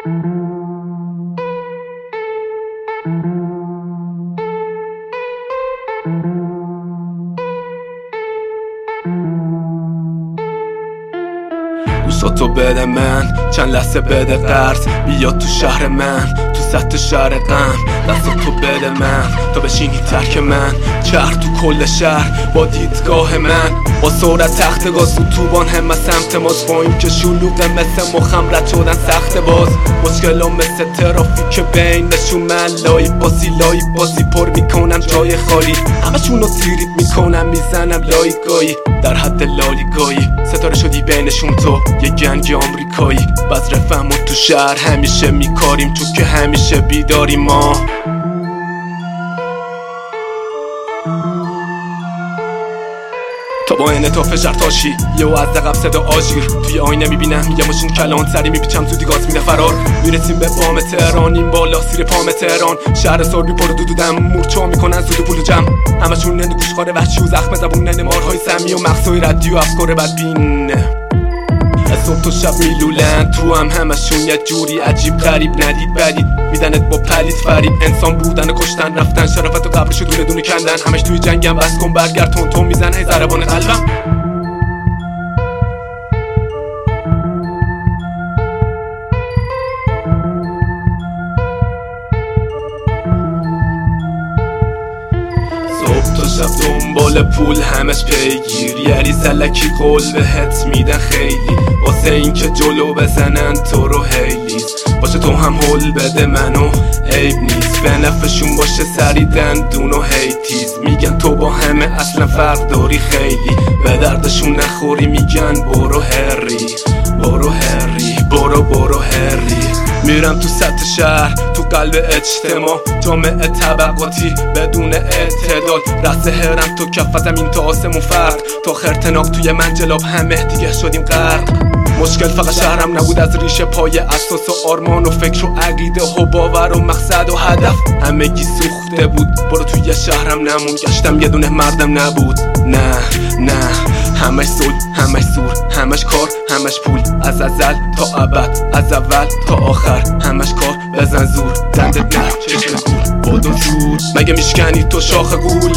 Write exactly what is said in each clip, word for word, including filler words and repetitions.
گوشاتو بده من، چند لحظه بده قرض، بیا تو شهر من، تو سطح شهر غم. دستاتو بده من تا بشینی ترک من، چهر تو کل شهر با دیدگاه من. با سرعت تخت گاز اتوبان همه سمت ماست، با این که شلوغه مثل مخم رد شدن سخت باز. مشکلام مثل ترافیک بینشون، من لایی بازی لایی بازی پر میکنم جای خالی، همشونو تریپ میکنم میزنم لایگایی در حد لالیگایی. ستاره شدی بینشون تو یه گنج آمریکایی، بس رفهم و تو شهر همیشه میکاریم، چون که همیشه بیداریم ما. تا با اینه تا فشر تاشی یه و از دقب صدا آژیر، توی آینه میبینم یه ماشین کلان سری میپیچم زودی گاز میده فرار. میرسیم به بام تهران، این بالا سیر پام تهران، شهر سربی پر دودودم مورچا میکنن زود و پول جمع. همشون ننه گوشخاره وحشی و زخم زبون، ننه مارهای سمی و مغزای ردی و افکار بدبین. صبح تا شب میلولن تو هم همشون یه جوری عجیب غریب، ندید بدید میدنت با پلید فریب. انسان بودن و کشتن رفتن، شرافت و قبرشو دونه دونه کندن. همش توی جنگم، بس کن برگرد تون تون میزن هی ضربان قلبم. شب دنبال پول همش پیگیر، یری سلکی قول بهت میدن خیلی، واسه این که جلو بزنن تو رو هیلیز. باشه تو هم هول بده منو عیب نیست، به نفعشون باشه سریدن دون و هیتیز. میگن تو با همه اصلا فرق داری خیلی، به دردشون نخوری میگن برو هری برو هری برو برو هری. میرم تو سطح شهر، تو قلب اجتماع، جامعه طبقاتی بدون اعتدال. رس هرم تو کف زمین تا آسمون فرق، تا خرتناق توی منجلاب همه دیگه شدیم غرق. مشکل فقط شهرم نبود، از ریشه پای اساس و آرمان و فکر و عقیده و باور و مقصد و هدف همگی سوخته بود. برو توی شهرم نمون، گشتم یه دونه مردم نبود. نه نه همش صلح همش زور همش کار همش پول، از ازل تا ابد از اول تا آخر همش کار بزن زور. دندت نه چشم گول بادو زور، مگه میشکنی تو شاخ گول؟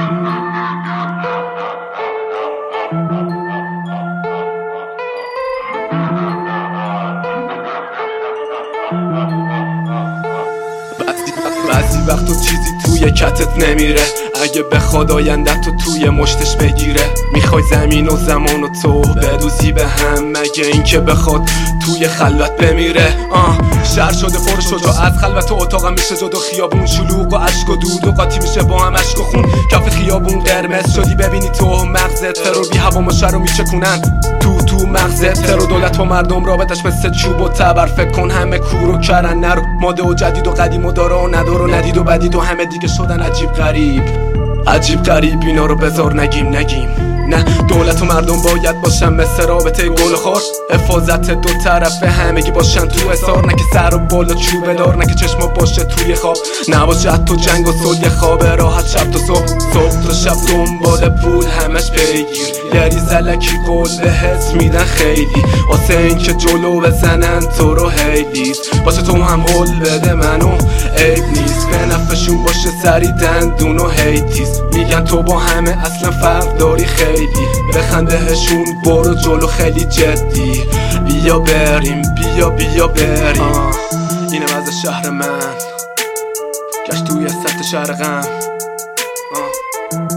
بعضی وقت تو چیزی توی کتت نمیره، اگه بخواد آیندت تو توی مشتش بگیره. میخوای زمین و زمان و تو بدوزی به هم، مگه این که بخواد توی خلوت بمیره. آه شهر شده پر شد و از خلوت و اتاقم میشه جدا، خیابون شلوغ و عشق و دود و قاطی میشه با هم عشق و خون. کف خیابون قرمز شدی ببینی تو مغزت، ترور بی هوا ما شهر رو میچکونن تو تو مغزت. ترور دولت و مردم رابطش مثل چوب و تبر، فکر کن همه کور و کرن نرو ماده و جدید و قدیم و داره و نداره و ندید و بدید و همه دیگه شدن عجیب غریب عجیب غریب. اینا رو بذار نگیم نگیم نه، دولت و مردم باید باشن مثل رابطه گل خور، حفاظت دو طرفه همگی باشن تو اثار. نه که سر و بالا چوبه دار، نه که چشما باشه توی خواب، نباشه تو جنگ و صلح خواب راحت شب تا صبح. صبح تا شب دنبال پول همش پیگیر، یری زلکی قول بهت میدن خیلی، واسه این که جلو بزنن تو رو هیلیز. باشه تو هم هول بده منو عیب نیست، به نفعشون باشه سریدن دون و هیتیز. میگن تو با همه اصلا فرق داری خیلی، بخندهشون برو جلو خیلی جدی. بیا بریم بیا بیا بریم. آه. اینم از شهر من، گشت توی سطح شهر غم. آه.